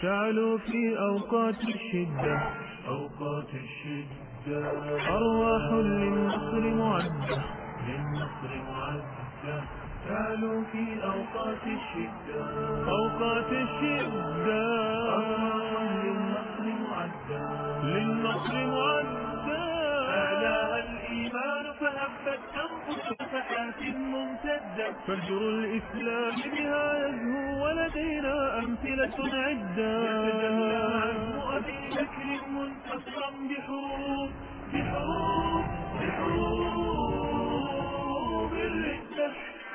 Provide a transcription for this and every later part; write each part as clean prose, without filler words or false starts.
تعلو في أوقات الشدة أرواح للنصر معدة تعلو في أوقات الشدة أرواح للنصر معدة آلاها الإيمان فهبت أنفس صفحات ممتدة فجر الإسلام بها يزهو ولدينا أمثلة عدة يتجلى عزم أبي بكر منتصرا بحروب الردة.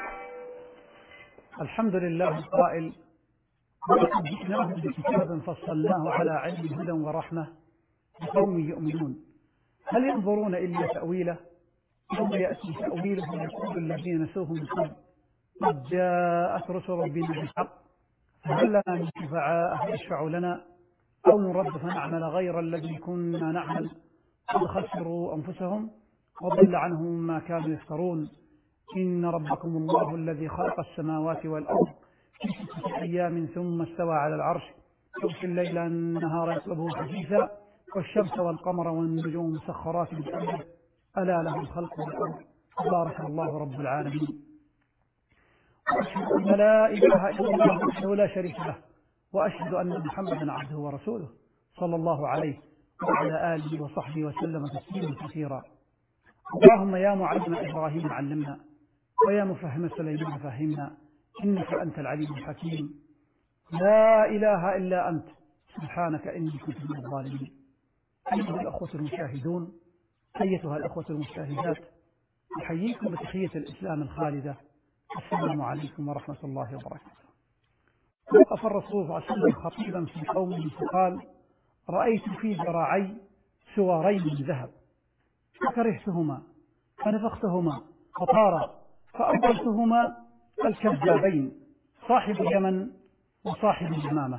الحمد لله القائل: ولقد جئناهم بكتاب فصلناه على علم هدى ورحمة لقوم يؤمنون هل ينظرون إلا تأويله يوم يأتي تأويله يقول الذين نسوه من قبل قد جاءت رسل ربنا بالحق فهل لنا من شفعاء يشفعوا لنا أو نرد فنعمل غير الذي كنا نعمل قد خسروا أنفسهم وضل عنهم ما كانوا يفترون. إن ربكم الله الذي خلق السماوات والأرض في 6 أيام ثم استوى على العرش يغشي الليل النهار يطلبه حثيثا والشمس والقمر والنجوم مسخرات بأمره ألا له الخلق والأمر تبارك الله رب العالمين. وأشهد أن لا إله إلا الله وحده لا شريك له وأشهد أن محمدا عبده ورسوله صلى الله عليه وعلى آله وصحبه وسلم تسليما كثيرا. اللهم يا معلم إبراهيم علمنا ويا مفهم سليمان فهمنا إنك أنت العليم الحكيم. لا إله إلا أنت سبحانك إني كنت من الظالمين. أيها الأخوة المشاهدون، أيتها الأخوة المشاهدات، أحييكم بتحية الإسلام الخالدة. السلام عليكم ورحمة الله وبركاته. وقف الرسول صلى الله عليه وسلم خطيبا في قومه فقال: رأيت في ذراعي سوارين من ذهب فكرهتهما فنفختهما فطارا فأبدلتهما الكذابين صاحب اليمن وصاحب اليمامة.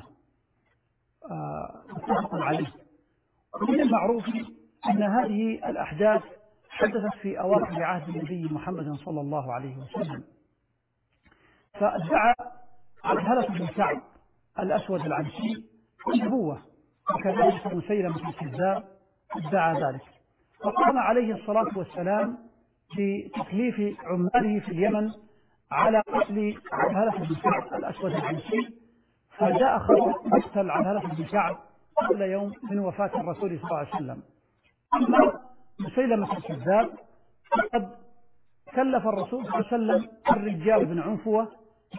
متفق عليه. ومن المعروف أن هذه الأحداث حدثت في أواخر عهد النبي محمد صلى الله عليه وسلم، فادعى عبهلة بن كعب الأسود العنسي النبوة، وكذلك مسيلمة الكذاب ادعى ذلك، فقام عليه الصلاة والسلام بتكليف عماله في اليمن على قتل عبهلة بن كعب الأسود العنسي، فجاء خبر مقتل عبهلة بن كعب قبل يوم من وفاة الرسول صلى الله عليه وسلم. أما مسيلمة الكذاب فقد كلف الرسول صلى الله عليه وسلم الرجال بن عنفوة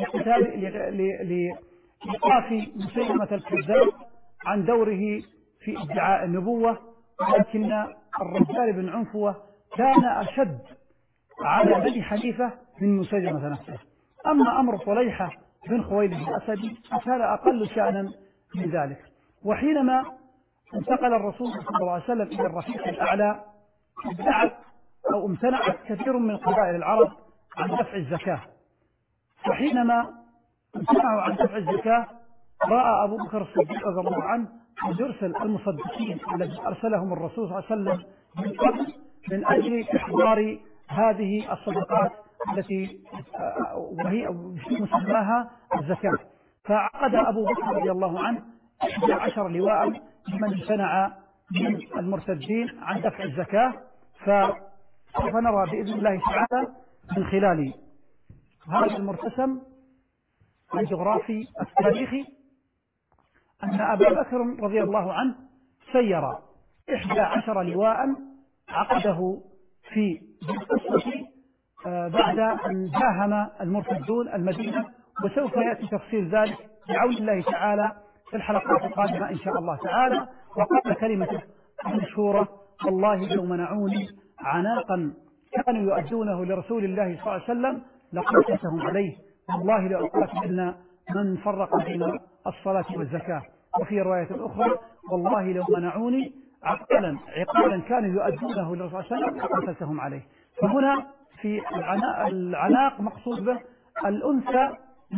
لإيقاف مسيلمة الكذاب عن دوره في ادعاء النبوة، ولكن الرجال بن عنفوة كان أشد على بني حنيفة من مسيلمة نفسه. أما أمر طليحة بن خويلد الأسدي فكان أقل شأنا من ذلك. وحينما انتقل الرسول صلى الله عليه وسلم إلى الرفيق الأعلى ادعت أو امتنعت كثير من قبائل العرب عن دفع الزكاة، وحينما امتنعوا عن دفع الزكاة رأى أبو بكر الصديق رضي الله عنه أن يرسل المصدقين الذي أرسلهم الرسول صلى الله عليه وسلم من قبل من أجل إحضار هذه الصدقات التي وهي مسماها الزكاة. فعقد أبو بكر رضي الله عنه 11 لواء لمن امتنع من المرتدين عن دفع الزكاة. فسوف نرى بإذن الله تعالى من خلال هذا المرتسم الجغرافي التاريخي أن أبا بكر رضي الله عنه سير 11 لواء عقده في القصة بعد أن داهم المرتدون المدينة، وسوف يأتي تفصيل ذلك بعون الله تعالى في الحلقات القادمة إن شاء الله تعالى. وقال كلمته المشهورة: والله لو منعوني عناقا كانوا يؤدونه لرسول الله صلى الله عليه وسلم لقاتلتهم عليه، والله لأقاتلن من فرق بين الصلاة والزكاة. وفي رواية أخرى: والله لو منعوني عقالا كانوا يؤدونه لرسول الله صلى الله عليه وسلم لقاتلتهم عليه. فهنا في العناق مقصود به الأنثى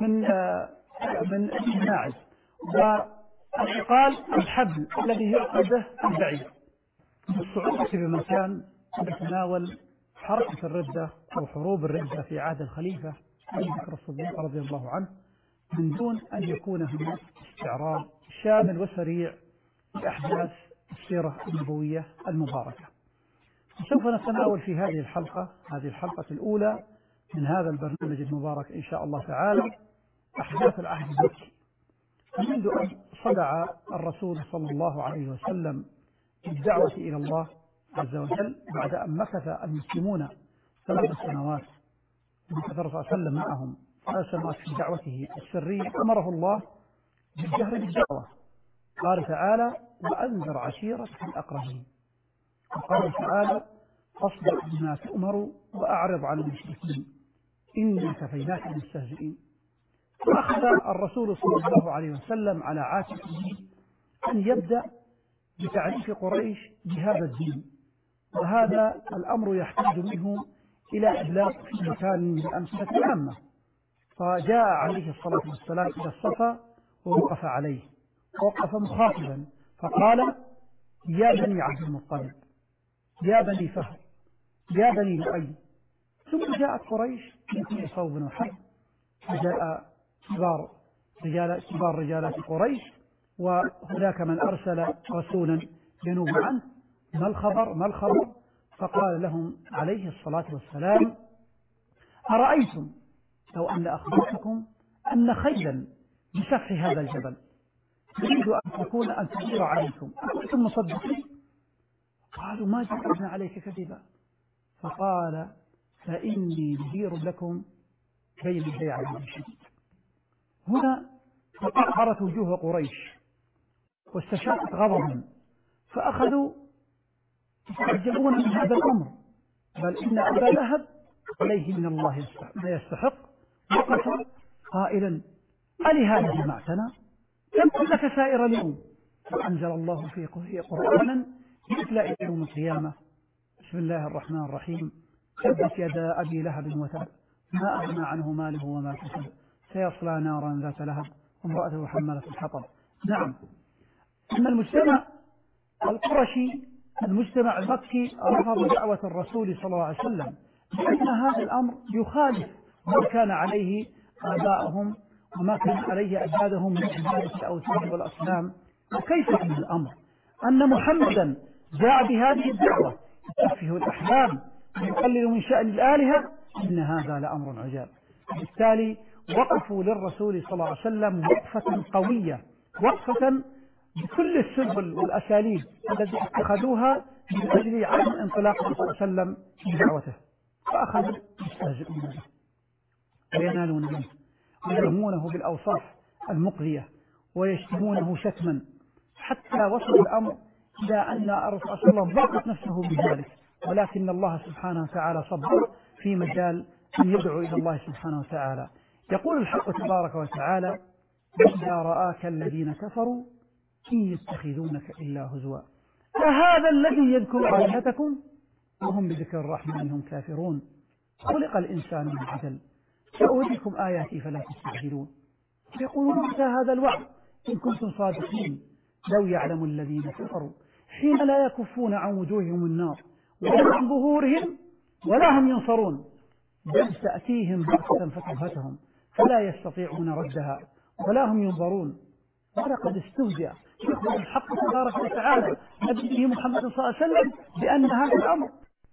من الماعز، والعقال الحبل الذي يعقد به البعير. الصعوبة بمكان يتناول حركة الردة أو حروب الردة في عهد الخليفة أبي بكر الصديق رضي الله عنه من دون أن يكون هناك استعراض شامل وسريع لأحداث السيرة النبوية المباركة. سوف نتناول في هذه الحلقة الأولى من هذا البرنامج المبارك إن شاء الله تعالى أحداث العهد المكي، منذ أن صدع الرسول صلى الله عليه وسلم بالدعوة إلى الله عز وجل بعد أن مكث المسلمون 3 سنوات، ومكث الرسول صلى الله عليه وسلم معهم 3 سنوات في دعوته السرية، أمره الله بالجهر بالدعوة. قال تعالى: وأنذر عشيرتك الأقربين. وقال تعالى: فاصدع بما تؤمر وأعرض عن المشركين إنا كفيناك المستهزئين. فأخذ الرسول صلى الله عليه وسلم على عاتقه أن يبدأ بتعريف قريش بهذا الدين، وهذا الأمر يحتاج منه إلى إبلاغ في مكان من الأمثلة العامة. فجاء عليه الصلاة والسلام إلى الصفا ووقف عليه، ووقف مخاطبا فقال: يا بني عبد المطلب، يا بني فهد، يا بني لؤي. ثم جاءت قريش من كل صوب وحد، فجاء كبار رجالات قريش، وهناك من أرسل رسولا ينوب عنه: ما الخبر؟ فقال لهم عليه الصلاة والسلام: أرأيتم لو أن أخبرتكم أن خيلا بسفح هذا الجبل تريد أن تدير عليكم أكنتم مصدقين؟ قالوا: ما جربنا عليك كذبا. فقال: فإني نذير لكم بين يدي عذاب شديد. هنا تقعرت وجوه قريش واستشاقت غضبا، فأخذوا يتعجبون من هذا الأمر، بل إن أبا لهب عليه من الله ما يستحق، وقف قائلا: ألهذا جمعتنا؟ لم كن لك سائر اليوم. فأنزل الله فيه قرآنا يتلى يوم القيامة: بسم الله الرحمن الرحيم، تبت يدا أبي لهب وتب، ما أغنى عنه ماله وما كسب، سيصلى نارا ذات لهب وامرأته حمالة الحطب. نعم، إن المجتمع القرشي، المجتمع المكي، رفض دعوة الرسول صلى الله عليه وسلم، لأن هذا الأمر يخالف ما كان عليه آباءهم وما كان عليه أجدادهم من عبادة الأوثان والأصنام. وكيف يكون الأمر أن محمدا جاء بهذه الدعوة يسفه الأحلام ويقلل من شأن الآلهة؟ إن هذا لأمر عجاب. بالتالي وقفوا للرسول صلى الله عليه وسلم وقفة قوية، وقفة بكل السبل والأساليب التي اتخذوها من أجل عدم انطلاق صلى الله عليه وسلم في دعوته، فأخذوا يستهزئون به وينالون منه ويرمونه بالأوصاف المقذية ويشتمونه شتما، حتى وصل الأمر إلى أن الرسول صلى الله عليه وسلم ضاقت نفسه بذلك، ولكن الله سبحانه وتعالى صبر في مجال أن يدعو إلى الله سبحانه وتعالى. يقول الحق تبارك وتعالى: وإذا رآك الذين كفروا إن يتخذونك إلا هزوا أهذا الذي يذكر آلهتكم وهم بذكر الرحمن هم كافرون خلق الإنسان من عجل سأريكم آياتي فلا تستعجلون. يقولون: متى هذا الوعد إن كنتم صادقين؟ لو يعلم الذين كفروا حين لا يكفون عن وجوههم النار ولا عن ظهورهم ولا هم ينصرون، بل تأتيهم بغتة فتبهتهم فلا يستطيعون ردها ولا هم ينظرون. ولقد استهزئ يخبر الحق تبارك وتعالى نبيه محمد صلى الله عليه وسلم بأن هذا الأمر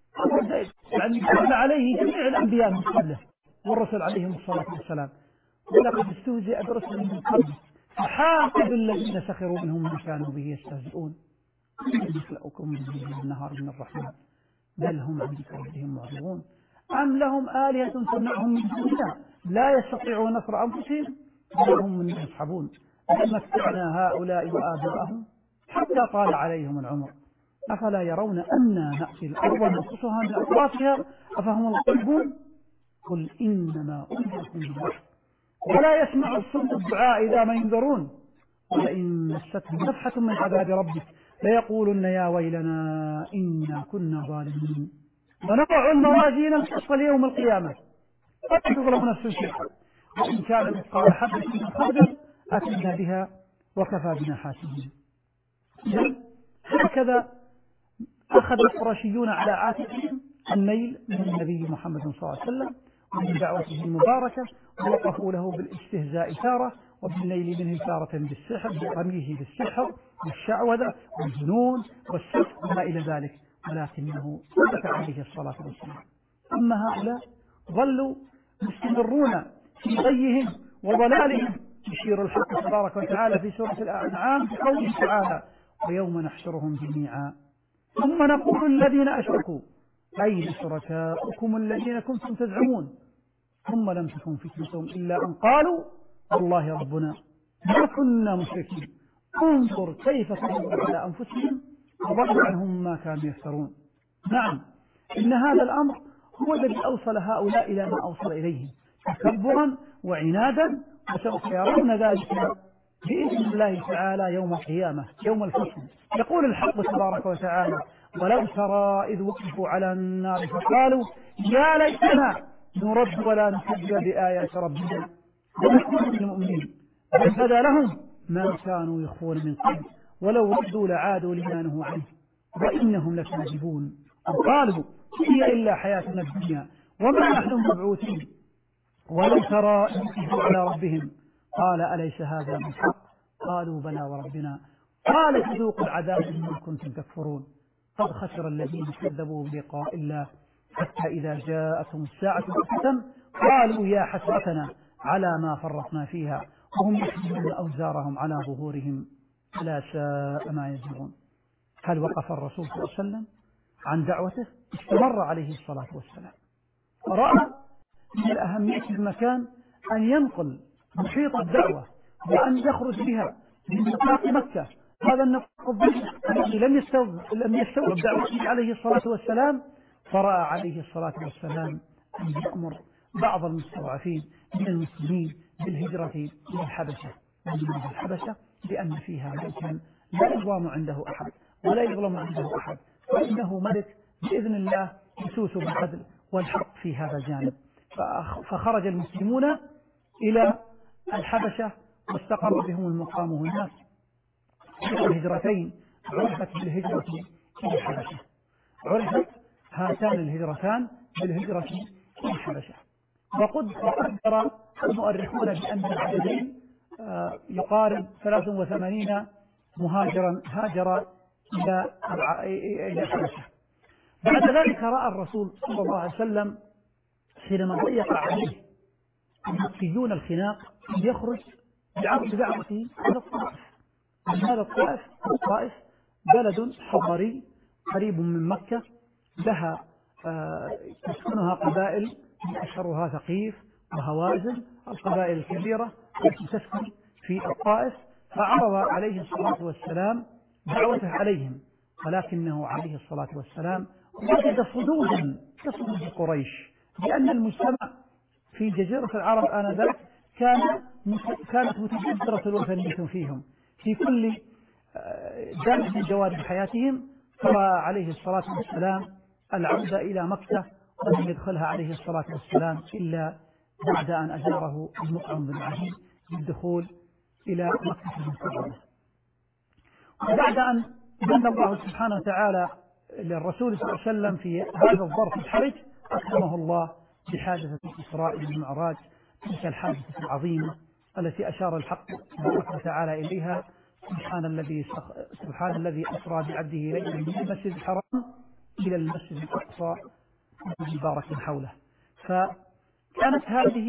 يعني دخل عليه جميع الأنبياء من قبله والرسل عليهم الصلاة والسلام. ولقد استهزئ برسل من قبل فحاق بالذين سخروا منهم ما كانوا به يستهزئون. يخلقكم بالليل والنهار من الرحمن بل هم عن ذكر ربهم معرضون أم لهم آلهة تمنعهم من دوننا لا يستطيعون نصر أنفسهم ولا هم من يصحبون بل متعنا هؤلاء وآباءهم حتى طال عليهم العمر أفلا يرون أنا نأتي الأرض ننقصها من أطرافها أفهم الغالبون قل إنما أنذركم بالوحي ولا يسمع الصم الدعاء إذا ما ينذرون ولئن مستهم نفحة من عذاب ربك ليقولن يا ويلنا إنا كنا ظالمين ونضع الموازين القسط ليوم القيامة فلا تظلم نفس شيئا وإن كان مثقال حبة من خردل أتينا بها وكفى بنا حاسبين. هكذا أخذ القرشيون على عاتقهم النيل من النبي محمد صلى الله عليه وسلم ومن دعوته المباركة ووقفوا له بالاستهزاء تارة وبالليل منه تارة بالسحر برميه بالسحر والشعوذة والجنون والسحر وما إلى ذلك، ولكنه ثبت عليه الصلاة والسلام. أما هؤلاء ظلوا مستمرون في غيهم وضلالهم. يشير الحق تبارك وتعالى في سورة الأنعام بقوله تعالى: ويوم نحشرهم جميعا ثم نقول الذين أشركوا أين شركاؤكم الذين كنتم تزعمون ثم لم تكن فتنتهم إلا أن قالوا والله ربنا ما كنا مشركين انظر كيف كذبوا على أنفسهم وضل عنهم ما كانوا يفترون. نعم، إن هذا الأمر هو الذي أوصل هؤلاء إلى ما أوصل إليه تكبرا وعنادا، وسوف يرون ذلك بإذن الله تعالى يوم القيامة يوم الفصل. يقول الحق تبارك وتعالى: ولو ترى إذ وقفوا على النار فقالوا يا ليتنا نرد ولا نكذب بآيات ربنا ونكون من المؤمنين بل بدا لهم ما كانوا يخفون من قبل ولو ردوا لعادوا لما نهوا عنه وإنهم لكاذبون وقالوا هي إلا حياتنا الدنيا وما نحن مبعوثين ولو ترى إذ وقفوا على ربهم قال أليس هذا بالحق قالوا بلى وربنا قال فذوقوا العذاب بما كنتم تكفرون قد خسر الذين كذبوا بلقاء الله حتى إذا جاءتهم الساعة بغتة قالوا يا حسرتنا على ما فرطنا فيها وهم يحملون أوزارهم على ظهورهم ألا ساء ما يزرون. هل وقف الرسول صلى الله عليه وسلم عن دعوته؟ استمر عليه الصلاة والسلام، ورأى من الأهمية في المكان أن ينقل محيط الدعوة وأن يخرج بها من نطاق مكة. هذا النقطة الذي لم يستوعب دعوته عليه الصلاة والسلام، فرأى عليه الصلاة والسلام أن يأمر بعض المستضعفين من المسلمين بالهجرة إلى الحبشة. ومن الحبشة لأن فيها ملكا لا يظلم عنده أحد ولا يظلم عنده أحد، وإنه ملك بإذن الله يسوس بالعدل والحق في هذا الجانب. فخرج المسلمون إلى الحبشة واستقر بهم المقام هناك. الهجرتين عرفت بالهجرة إلى الحبشة، عرفت هاتان الهجرتان بالهجرة إلى الحبشة. وقدر المؤرخون بأن العددين يقارب 83 مهاجرا هاجر إلى الحبشة. بعد ذلك رأى الرسول صلى الله عليه وسلم حينما ضيق عليه المكيون الخناق يخرج بعرض دعوته على الطائف. هذا الطائف بلد حضري قريب من مكة، لها تسكنها قبائل أشهرها ثقيف وهوازن، القبائل الكبيرة التي تسكن في الطائف. فعرض عليه الصلاة والسلام دعوته عليهم، ولكنه عليه الصلاة والسلام وجد صدودا كصدود قريش، لأن المجتمع في جزيرة العرب آنذاك كانت متجذرة الوثنية فيهم في كل جانب من جوانب حياتهم. فرأى عليه الصلاة والسلام العودة إلى مكة ولم يدخلها عليه الصلاة والسلام إلا بعد أن أجاره المطعم بن عدي بالدخول إلى مكة المكرمة. وبعد أن من الله سبحانه وتعالى للرسول صلى الله عليه وسلم في هذا الظرف الحرج أكرمه الله بحادثة الإسراء والمعراج، تلك الحادثة العظيمة التي أشار الحق تبارك وتعالى إليها: سبحان الذي أسرى بعبده ليلا من المسجد الحرام إلى المسجد الأقصى الذي باركنا حوله. فكان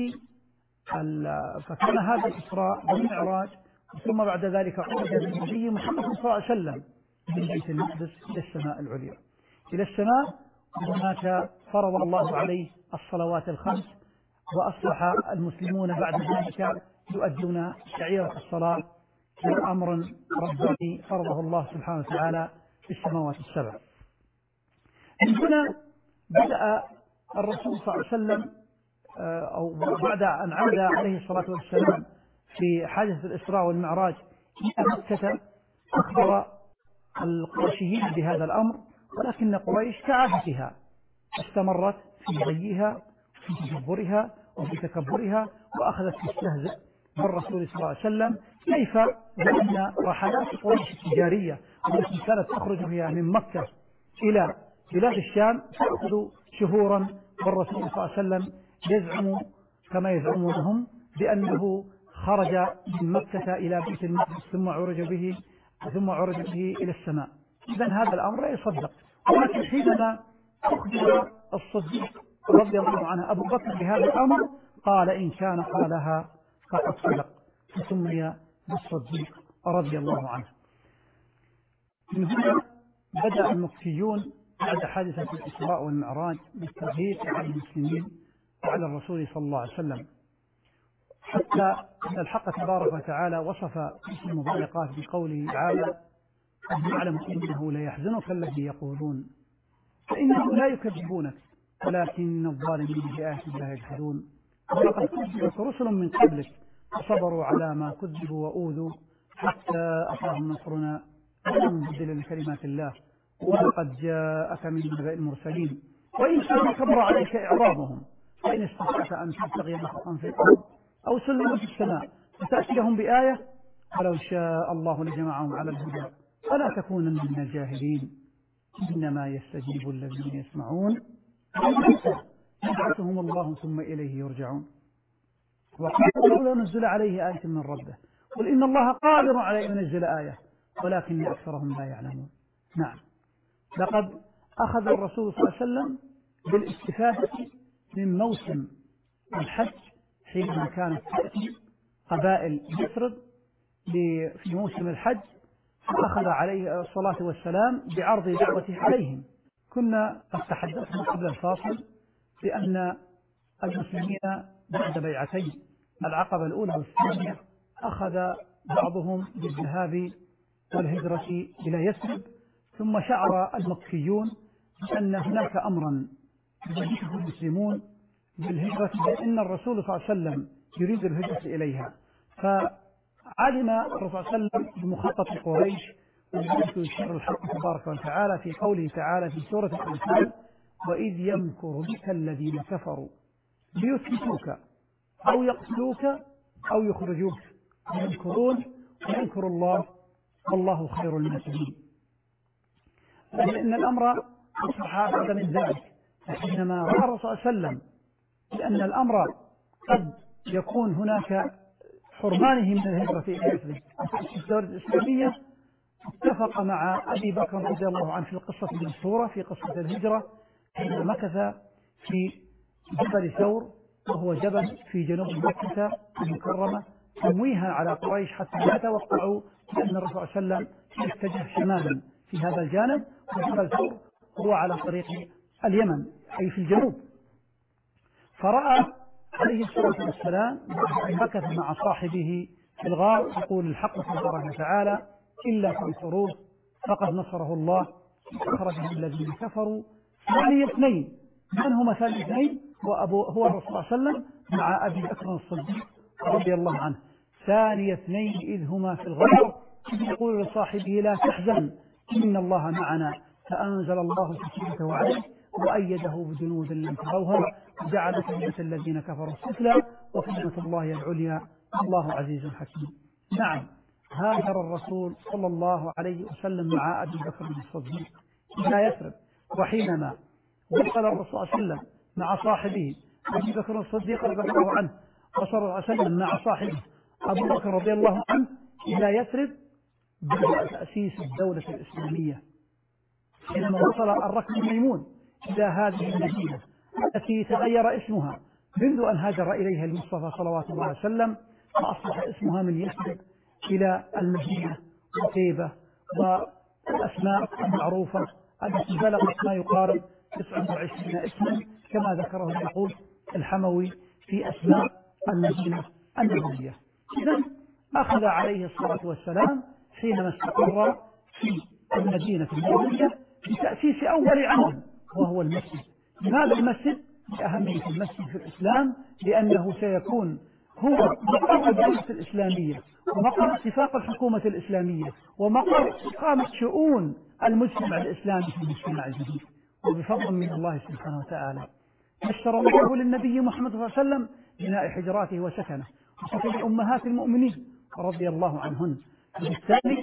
هذا الإسراء والمعراج، ثم بعد ذلك عرج بالنبي محمد صلى الله عليه وسلم من بيت المقدس إلى السماء العليا، إلى السماء. وهناك فرض الله عليه الصلوات الخمس، وأصبح المسلمون بعد ذلك يؤدون شعيرة الصلاة كأمر رباني فرضه الله سبحانه وتعالى في السماوات السبع. من هنا بدأ الرسول صلى الله عليه وسلم، أو بعد أن عاد عليه الصلاة والسلام في حادثة الإسراء والمعراج إلى مكة، أخبر القرشيين بهذا الأمر، ولكن قريش كعادتها استمرت في غيها في تجبرها وفي تكبرها، وأخذت تستهزئ بالرسول صلى الله عليه وسلم. كيف وأن رحلات قريش التجارية التي كانت تخرج بها من مكة إلى بلاد الشام تأخذ شهورا، والرسول صلى الله عليه وسلم يزعم كما يزعمونهم بأنه خرج من مكة إلى بيت المقدس ثم عرج به إلى السماء. إذن هذا الأمر لا يصدق. ولكن حينما أخبر الصديق رضي الله عنه أبو بكر بهذا الأمر قال إن كان قالها فقد صدق، فسمي بالصديق رضي الله عنه. من هنا بدأ المكيون بعد حادثة الإسراء والمعراج بالتغيير على المسلمين وعلى الرسول صلى الله عليه وسلم، حتى أن الحق تبارك وتعالى وصف في المضايقات بقوله تعالى قد نعلم إنه ليحزنك الذي يقولون فإنهم لا يكذبونك ولكن الظالمين بآيات الله يجحدون ولقد كذبت رسل من قبلك فصبروا على ما كذبوا وأوذوا حتى أتاهم نصرنا ولا مبدل لكلمات الله ولقد جاءك من نبأ المرسلين وإن كان كبر عليك إعراضهم فإن استطعت أن تبتغي نفقا في الأرض أو سلما في السماء فتأتيهم بآية ولو شاء الله لجمعهم على الهدى فلا تكونن من الجاهلين إنما يستجيب الذين يسمعون يبعثهم الله ثم إليه يرجعون وقالوا لو نزل عليه آية من ربه قل إن الله قادر على أن ينزل آية ولكن أكثرهم لا يعلمون. نعم، لقد أخذ الرسول صلى الله عليه وسلم بالاستفادة من موسم الحج حينما كانت تأتي قبائل يثرب في موسم الحج فأخذ عليه الصلاة والسلام بعرض دعوته عليهم. كنا قد تحدثنا قبل الفاصل بأن المسلمين بعد بيعتي العقبة الأولى والثانية أخذ بعضهم بالذهاب والهجرة إلى يثرب، ثم شعر المكيون بأن هناك أمرا يريده المسلمون بالهجرة بأن الرسول صلى الله عليه وسلم يريد الهجرة إليها، فعلم الرسول صلى الله عليه وسلم بمخطط قريش ولذلك يشير الحق تبارك وتعالى في قوله تعالى في سورة الأنفال وإذ يمكر بك الذين كفروا ليثبتوك أو يقتلوك أو يخرجوك ويمكرون ويمكر الله والله خير الماكرين. لأن الأمر أصبح أبعد من ذلك، حينما رأى الرسول صلى الله عليه وسلم لأن الأمر قد يكون هناك حرمانه من الهجرة إلى يثرب في الدولة الإسلامية اتفق مع أبي بكر رضي الله عنه في القصة المشهورة في قصة الهجرة حين مكث في جبل ثور وهو جبل في جنوب مكة المكرمة تمويها على قريش حتى لا توقعوا بأن الرسول صلى الله عليه وسلم يتجه شمالا في هذا الجانب، وجبل ثور هو على طريق اليمن أي في الجنوب. فرأى عليه الصلاة والسلام مكث مع صاحبه في الغار يقول الحق تبارك وتعالى إلا تنصروه فقد نصره الله أخرجه الذين كفروا ثاني اثنين. من هما ثاني اثنين؟ هو الرسول صلى الله عليه وسلم مع أبي بكر الصديق رضي الله عنه. ثاني اثنين إذ هما في الغار إذ يقول لصاحبه لا تحزن إن الله معنا فأنزل الله سكينته عليه وأيده بجنود لم تروها وجعل كلمة الذين كفروا السفلى وكلمة الله العليا والله عزيز حكيم. نعم، هاجر الرسول صلى الله عليه وسلم مع أبي بكر الصديق إلى يثرب، وحينما وصل الرسول صلى الله عليه وسلم مع صاحبه أبي بكر الصديق رضي الله عنه وصل الله عليه وسلم مع صاحبه أبو بكر رضي الله عنه إلى يثرب بدأ تأسيس الدولة الإسلامية. حينما وصل الركب الميمون إلى هذه المدينة التي تغير اسمها منذ أن هاجر إليها المصطفى صلوات الله عليه وسلم، فأصبح اسمها من يثرب إلى المدينة وطيبة والأسماء المعروفة التي بلغت ما يقارب 29 اسما كما ذكره يقول الحموي في أسماء المدينة النبوية. إذن أخذ عليه الصلاة والسلام حينما استقر في المدينة النبوية بتأسيس أول عمل وهو المسجد. لماذا المسجد؟ لأهمية المسجد في الإسلام، لأنه سيكون هو مقر الدولة الإسلامية ومقر اتفاق الحكومة الإسلامية ومقر إقامة شؤون المجتمع الإسلامي في المجتمع الجديد. وبفضل من الله سبحانه وتعالى يسر الله للنبي محمد صلى الله عليه وسلم بناء حجراته وسكنه وسكن أمهات المؤمنين رضي الله عنهن. وبالتالي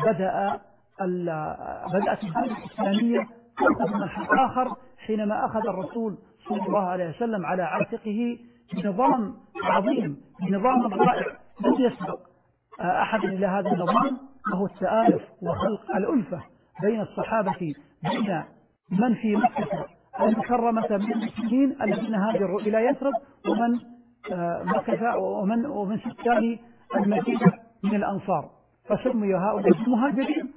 بدأت الدولة الإسلامية تأخذ منحى آخر حينما أخذ الرسول صلى الله عليه وسلم على عاتقه بنظام عظيم، بنظام رائع لم يسبق أحد إلى هذا النظام، وهو التآلف وخلق الألفة بين الصحابة، بين من في مكة المكرمة من المسلمين الذين هاجروا إلى يثرب، ومن مكث ومن سكان المدينة من الأنصار، فسمي هؤلاء المهاجرين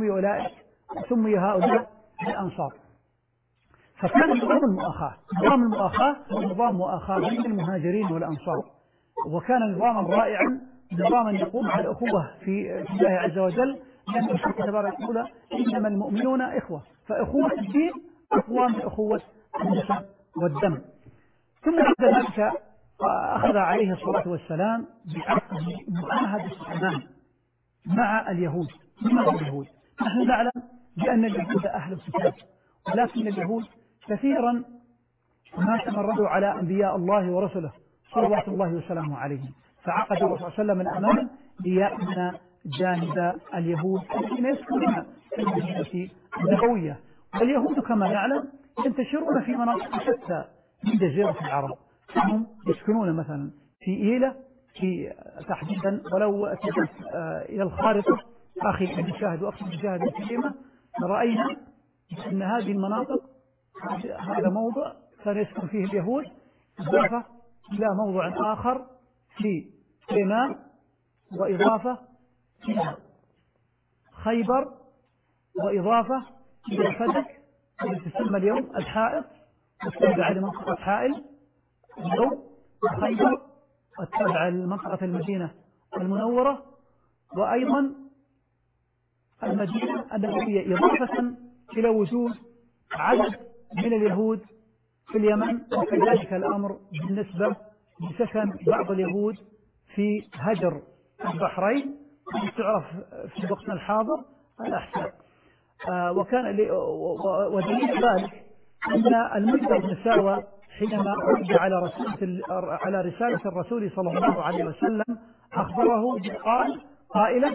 وسمي هؤلاء الأنصار. فكان نظام المؤاخاة هو نظام مؤاخاة بين المهاجرين والأنصار، وكان نظاما رائعا، نظاما يقوم على الأخوة في الله عز وجل، لأن الله تبارك وتعالى إنما المؤمنون إخوة، فأخوة الدين أقوى من أخوة النسب والدم. ثم بعد ذلك أخذ عليه الصلاة والسلام بعقد معاهدة الأمان مع اليهود. لماذا اليهود؟ نحن نعلم بأن اليهود أهل الكتاب، ولكن اليهود كثيرا ما تمردوا على أنبياء الله ورسله صلوات الله وسلامه عليهم، فعقد الرسول صلى الله عليه وسلم الأمان ليأمن جانب اليهود الذين يسكنون في المدينة النبوية. واليهود كما نعلم ينتشرون في مناطق شتى من جزيرة العرب، فهم يسكنون مثلا في إيلة في تحديدا، ولو اتجهت إلى الخارطة أخي المشاهد وأخي المشاهد الكريمة رأينا أن هذه المناطق هذا موضع كان يسكن فيه اليهود، إضافة إلى موضع آخر في تيمان، وإضافة إلى خيبر، وإضافة إلى فدك التي تسمى اليوم الحائط، والتابعة لمنطقة حائل اليوم، وخيبر والتابعة لمنطقة المدينة المنورة، وأيضا المدينة النبوية، إضافة إلى وجود عدد من اليهود في اليمن. وكذلك الأمر بالنسبة لسكن بعض اليهود في هجر البحرين، تعرف في وقتنا الحاضر الأحساء. وكان ودليل ذلك أن الملك بن ساوى حينما رد على رسالة الرسول صلى الله عليه وسلم أخبره قائلا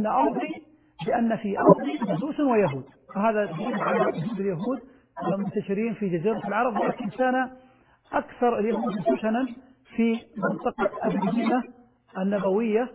بأن في أرضي مجوس ويهود، فهذا دليل على وجود اليهود المنتشرين في جزيرة العرب، ولكن كان أكثر اليهود سكنا في منطقة المدينة النبوية،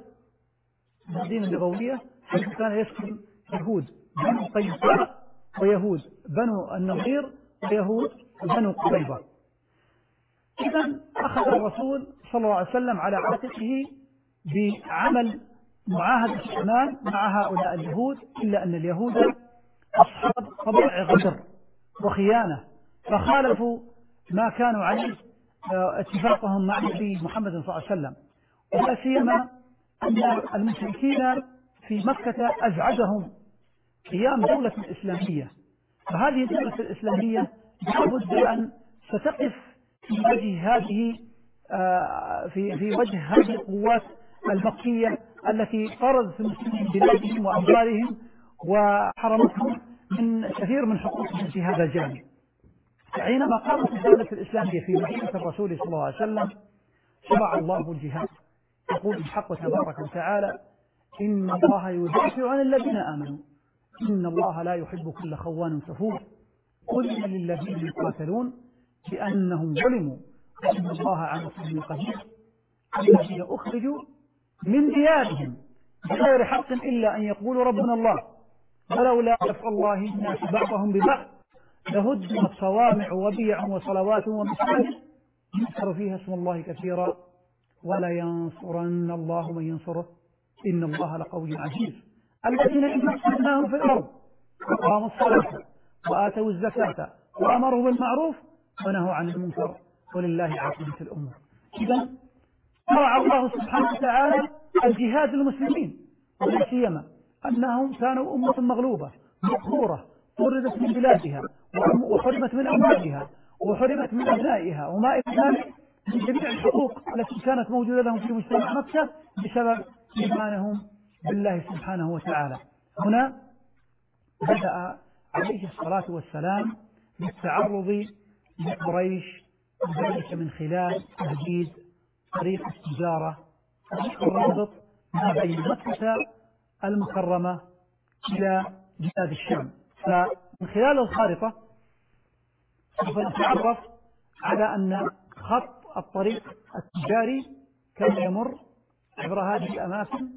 حيث كان يسكن يهود بنو قينقاع ويهود بنو النضير ويهود بنو قريظة. إذن أخذ الرسول صلى الله عليه وسلم على عاتقه بعمل معاهدة الأمان مع هؤلاء اليهود، إلا أن اليهود أصحاب طبع غدر وخيانة، فخالفوا ما كانوا عليه اتفاقهم مع النبي محمد صلى الله عليه وسلم، ولا سيما أن المشركين في مكة أزعجهم قيام دولة إسلامية، فهذه الدولة الإسلامية لابد أن ستقف في وجه هذه القوات المكية التي طردت المسلمين بلادهم وأموالهم وحرمتهم من كثير من حقوقهم في هذا الجانب. فحينما قامت الدولة الإسلامية في مدينة الرسول صلى الله عليه وسلم شرع الله الجهاد، يقول الحق تبارك وتعالى: إن الله يدافع عن الذين آمنوا إن الله لا يحب كل خوان كفور قل للذين يقاتلون بأنهم ظلموا وإن الله على نصرهم قدير الذين أخرجوا من ديارهم بغير حق إلا أن يقولوا ربنا الله ولولا دفع الله الناس بعضهم ببعض لهدمت صوامع وبيع وصلوات ومساجد يذكر فيها اسم الله كثيرا ولا ينصرن الله من ينصره إن الله لقوي عزيز الذين إن مكناهم في الأرض أقاموا الصلاة وآتوا الزكاة وأمروا بالمعروف ونهوا عن المنكر ولله عاقبة الأمور. إذا شرع الله سبحانه وتعالى الجهاد للمسلمين، ولا سيما أنهم كانوا أمة مغلوبة مقهورة طردت من بلادها وحرمت من أموالها وحرمت من أبنائها وما إلى ذلك من جميع الحقوق التي كانت موجودة لهم في مجتمع مكة بسبب إيمانهم بالله سبحانه وتعالى. هنا بدأ عليه الصلاة والسلام بالتعرض لقريش، وذلك من خلال تهديد طريق التجارة، طريق الرابط ما بين مكة المكرمة إلى بلاد الشام. فمن خلال الخارطة سوف نتعرف على أن خط الطريق التجاري كان يمر عبر هذه الأماكن،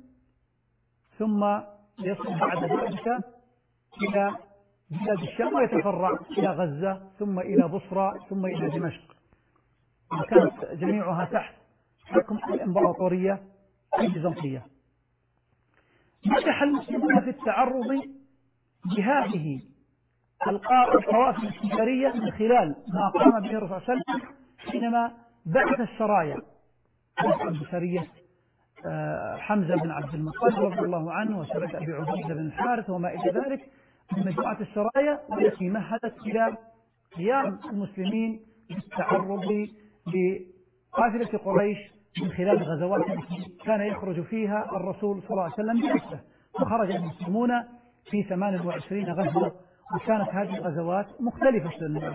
ثم يصل بعد ذلك إلى بلاد الشام ويتفرع إلى غزة ثم إلى بصرى ثم إلى دمشق، وكانت جميعها تحت حكم الإمبراطورية البيزنطية. نجح المسلمون في التعرض بهذه القوافل التجارية من خلال ما قام به الرسول صلى الله عليه وسلم حينما بعث السرايا بسرية حمزة بن عبد المطلب رضي الله عنه وسرية أبي عبيدة بن الحارث وما إلى ذلك من مجموعة السرايا التي مهدت إلى قيام المسلمين بالتعرض لقافلة قريش من خلال الغزوات التي كان يخرج فيها الرسول صلى الله عليه وسلم بنفسه. فخرج المسلمون في 28 غزوة، وكانت هذه الغزوات مختلفة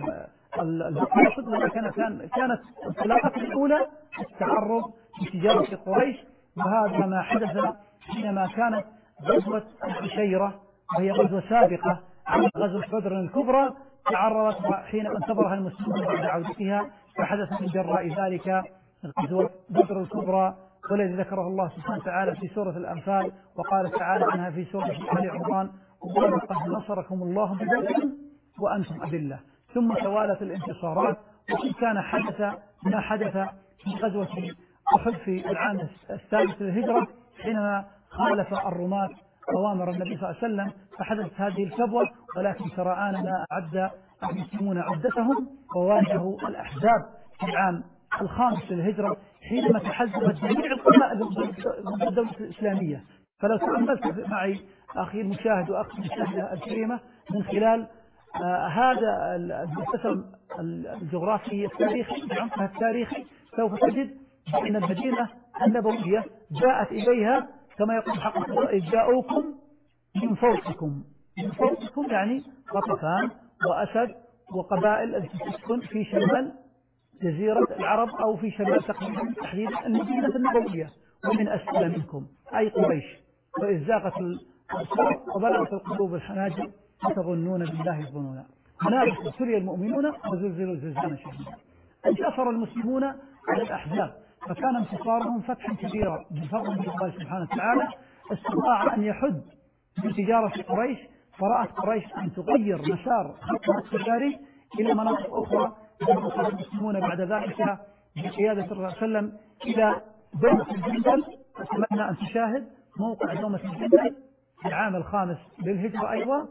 المقاصد، ولكن كانت الانطلاقة الأولى التعرض لتجارة قريش. وهذا ما حدث حينما كانت غزوة العشيرة، وهي غزوة سابقة على غزوة بدر الكبرى، تعرضت حين انتظرها المسلمون بعد عودتها، فحدث من جراء ذلك غزوة بدر الكبرى، والذي ذكره الله سبحانه وتعالى في سورة الأنفال، وقال تعالى عنها في سورة آل عمران: ولقد نصركم الله ببدر وأنتم أذلة. ثم توالت الانتصارات، وإن كان حدث ما حدث في غزوة أحد في العام الثالث للهجرة حينما خالف الرماة أوامر النبي صلى الله عليه وسلم فحدثت هذه الكبوة، ولكن سرعان ما أعد المسلمون عدتهم وواجهوا الأحزاب في العام الخامس للهجرة حينما تحزبت جميع القبائل ضد الدولة الإسلامية. فلو تأملت معي أخي المشاهد وأختي المشاهدة الكريمة من خلال هذا المسلسل الجغرافي التاريخي بعمقها التاريخي، سوف تجد أن المدينة النبوية جاءت إليها كما يقول حق جاءوكم من فوقكم. من فوقكم يعني غطفان وأسد وقبائل التي تسكن في شمال جزيرة العرب أو في شمال تحديدا المدينة النبوية، ومن أسفل منكم أي قريش. وإذ زاغت الأبصار وبلغت القلوب الحناجر وتظنون بالله الظنونا. هنالك ابتلي المؤمنون وزلزلوا زلزالا شديدا. انتصر المسلمون على الأحزاب، فكان انتصارهم فتحا كبيرا بفضل الله سبحانه وتعالى. استطاع أن يحد من تجارة قريش، فرأت قريش أن تغير مسار خطها التجاري إلى مناطق أخرى. وصل المسلمون بعد ذلك بقيادة الرسول صلى الله عليه وسلم إلى دومة الجندل. أتمنى أن تشاهد موقع دومة الجندل في العام الخامس للهجرة أيضا،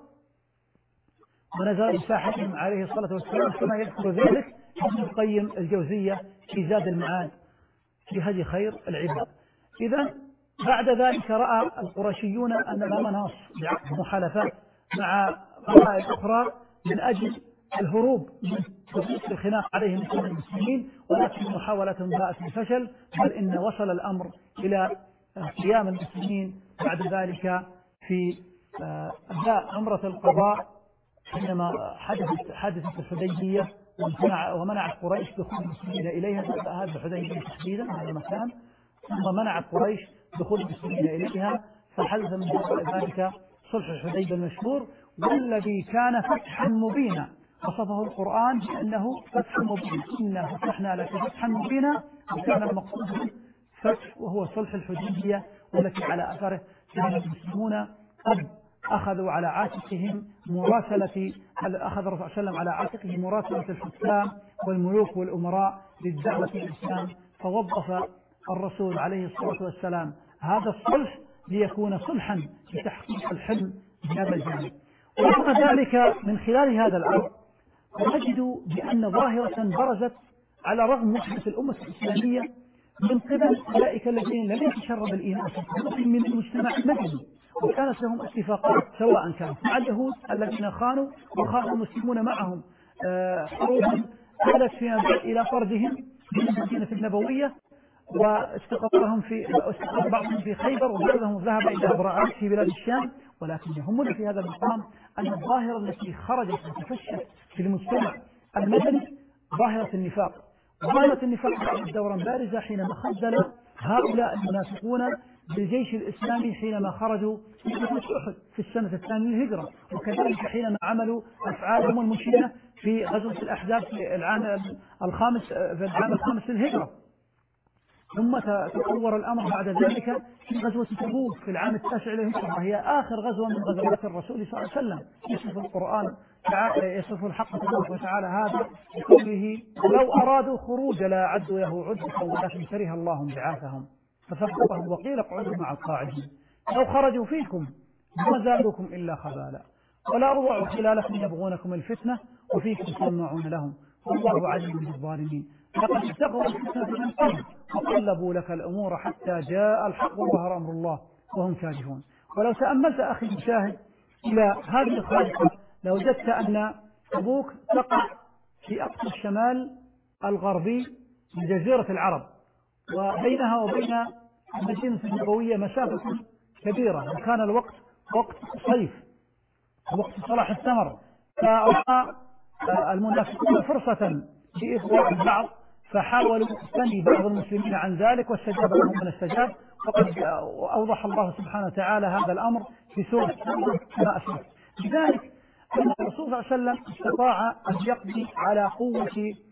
ونزل بساحتهم عليه الصلاة والسلام كما يذكر ذلك ابن القيم الجوزية في زاد المعاد في هدي خير العباد. إذا بعد ذلك رأى القرشيون أن لا مناص بعقد محالفات مع قبائل أخرى من أجل الهروب من تضييق الخناق عليهم من المسلمين، ولكن محاولتهم باءت بالفشل، بل إن وصل الأمر إلى قيام المسلمين بعد ذلك في أداء عمرة القضاء حينما حدثت الحديبية ومنعت قريش دخول المسلمين إليها. هذا الحديبية تحديدا هذا المكان، ثم منعت قريش دخول المسلمين إليها، فحدث من ذلك صلح الحديبية المشهور، والذي كان فتحا مبينا وصفه القرآن بأنه فتح مبين. إنا فتحنا لك فتحا مبينا، وكان المقصود بالفتح وهو صلح الحديبية، والتي على أثره كان المسلمون قد أخذوا على عاتقهم مراسلة أخذ الرسول صلى الله عليه وسلم على عاتقه مراسلة الحكام والملوك والأمراء للدعوة إلى الإسلام، فوظف الرسول عليه الصلاة والسلام هذا الصلح ليكون صلحا لتحقيق الحلم بهذا الجانب. ورغم ذلك من خلال هذا الأمر نجد بأن ظاهرة برزت على رغم وحدة الأمة الإسلامية من قبل أولئك الذين لم يتشرب الإيمان من المجتمع المدني، وكانت لهم اتفاقات سواء كانت مع اليهود الذين خانوا وخان المسلمون معهم حروبا آلت فيما بعد إلى طردهم من المدينة النبوية، واستقرهم بعضهم في خيبر، وبعضهم ذهب إلى أبراعات في بلاد الشام. ولكن يهمنا في هذا المقام أن الظاهرة التي خرجت وتفشت في المجتمع المدني ظاهرة النفاق. ظاهرة النفاق كانت دورا بارزا حينما خذل هؤلاء المنافقون بالجيش الإسلامي حينما خرجوا في غزوة أحد في السنة الثانية للهجرة، وكذلك حينما عملوا أفعالهم المشينة في غزوة الأحزاب في العام الخامس للهجرة. ثم تطور الأمر بعد ذلك في غزوة تبوك في العام 9 للهجرة، وهي آخر غزوة من غزوات الرسول صلى الله عليه وسلم. يصف القرآن يصف الحق تبارك وتعالى هذا بقوله: ولو أرادوا خروج لا عدوا له عدة ولكن كره الله انبعاثهم فثبتهم وقيل اقعدوا مع القاعدين لو خرجوا فيكم ما زادوكم إلا خبالا ولا أوضعوا خلالكم يبغونكم الفتنة وفيكم سماعون لهم والله عليم بالظالمين لقد ابتغوا الفتنة من قبل وقلبوا لك الأمور حتى جاء الحق وظهر أمر الله وهم كارهون. ولو تأملت أخي المشاهد إلى هذه الخارطة لوجدت أن تبوك تقع في أقصى الشمال الغربي من جزيرة العرب، وبينها وبين المدينة النبوية مسافة كبيرة، وكان الوقت وقت صيف وقت صلاح الثمر، فرأى المنافقون فرصة لإغواء البعض فحاولوا ثني بعض المسلمين عن ذلك واستجاب لهم من استجاب، وقد أوضح الله سبحانه وتعالى هذا الأمر في سورة كما أشرت. لذلك أن الرسول صلى الله عليه وسلم استطاع أن يقضي على قوة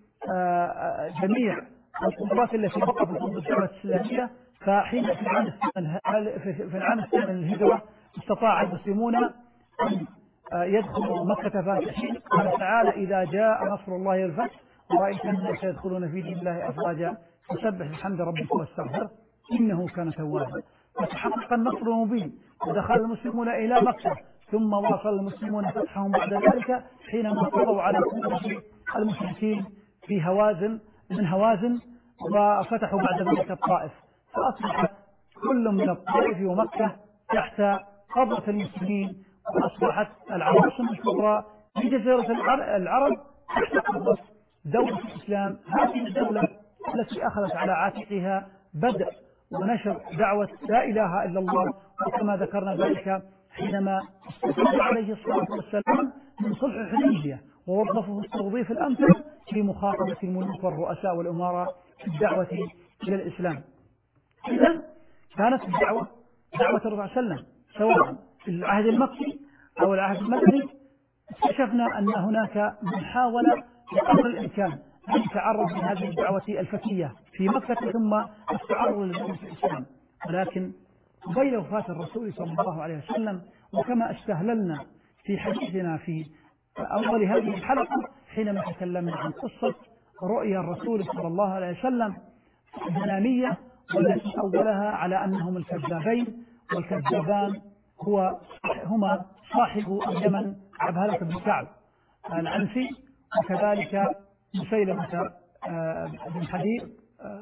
جميع القدرات التي وقفت ضد الدولة الإسلامية. فحين في العام الثامن للهجرة استطاع المسلمون أن يدخلوا مكة فاتحين. قال تعالى: إذا جاء نصر الله والفتح ورأيت الناس يدخلون في دين الله أفواجا فسبح بحمد ربك واستغفره إنه كان توابا. وتحقق النصر المبين ودخل المسلمون إلى مكة، ثم واصل المسلمون فتحهم بعد ذلك حينما قضوا على قوة المشركين في هوازن وفتحوا بعد ذلك الطائف، فأصبحت كل من الطائف ومكة تحت قبضة المسلمين، وأصبحت العواصم الكبرى في جزيرة العرب تحت قبضة دولة الإسلام. هذه الدولة التي أخذت على عاتقها بدء ونشر دعوة لا إله إلا الله، وكما ذكرنا ذلك حينما استفاد عليه الصلاة والسلام من صلح الحديبية ووظفه التوظيف الأمثل في مخاطبة الملوك والرؤساء والأمراء في الدعوة إلى الإسلام. إذن كانت الدعوة دعوة الرسول صلى الله عليه وسلم سواء في العهد المكي أو العهد المدني. اكتشفنا أن هناك من حاول بقدر الإمكان أن يتعرض لهذه الدعوة الفتية في مكة ثم التعرض لدولة الإسلام، ولكن قبيل وفاة الرسول صلى الله عليه وسلم، وكما استهللنا في حديثنا في أول هذه الحلقة حينما تكلمنا عن قصة رؤيا الرسول صلى الله عليه وسلم المنامية، والتي أولها على أنهم الكذابين، والكذابان هما صاحب اليمن عبهلة بن كعب العنسي، وكذلك مسيلمة بن حبيب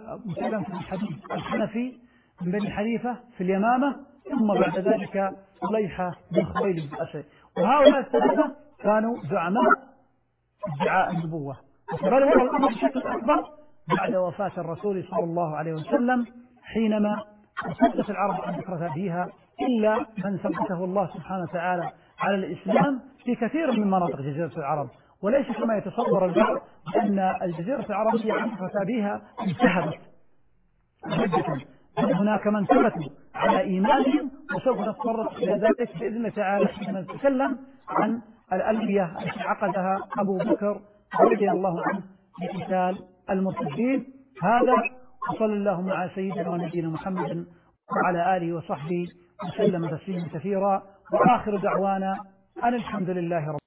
الحنفي من بني حنيفة في اليمامة، ثم بعد ذلك طليحة بن خويلد الأسد. وهؤلاء الثلاثة كانوا زعماء ادعاء النبوة، وتبلور الأمر بشكل أكبر بعد وفاة الرسول صلى الله عليه وسلم حينما ارتدت العرب عن ذكرها فيها إلا من ثبته الله سبحانه وتعالى على الإسلام في كثير من مناطق جزيرة العرب، وليس كما يتصور البعض أن الجزيرة العربية عن ذكرها فيها انتهبت جدا، هناك من ثبتوا على إيمانهم، وسوف نتطرق إلى ذلك بإذن الله تعالى حينما نتكلم عن الألبية التي عقدها أبو بكر رضي الله عنه لقتال المرتدين. هذا وصلى الله على سيدنا ونبينا محمد وعلى آله وصحبه وسلم تسليما كثيرا، وآخر دعوانا أن الحمد لله رب